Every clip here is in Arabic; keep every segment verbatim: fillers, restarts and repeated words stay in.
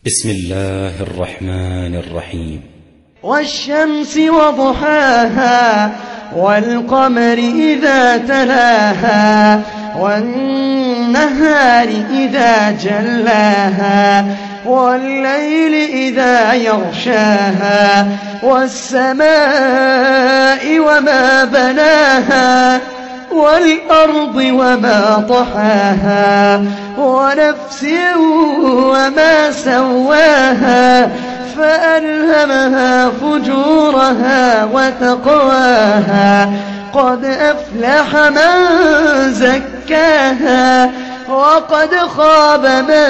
بسم الله الرحمن الرحيم. والشمس وضحاها والقمر إذا تلاها والنهار إذا جلاها والليل إذا يغشاها والسماء وما بناها والأرض وما طحاها ونفس وما سواها فألهمها فجورها وتقواها قد أفلح من زكاها وقد خاب من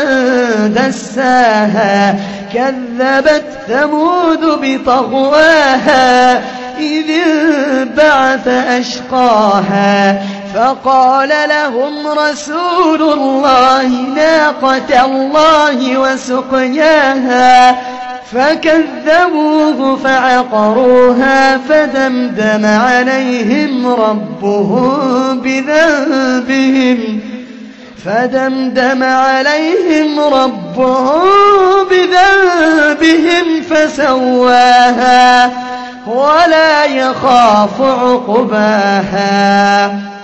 دساها كذبت ثمود بطغواها إذ انبعث أشقاها فقال لهم رسول الله ناقة الله وسقياها فكذبوه فعقروها فدمدم عليهم ربهم بذنبهم فدمدم عليهم ربهم بذنبهم فسواها ولا يخاف عقباها.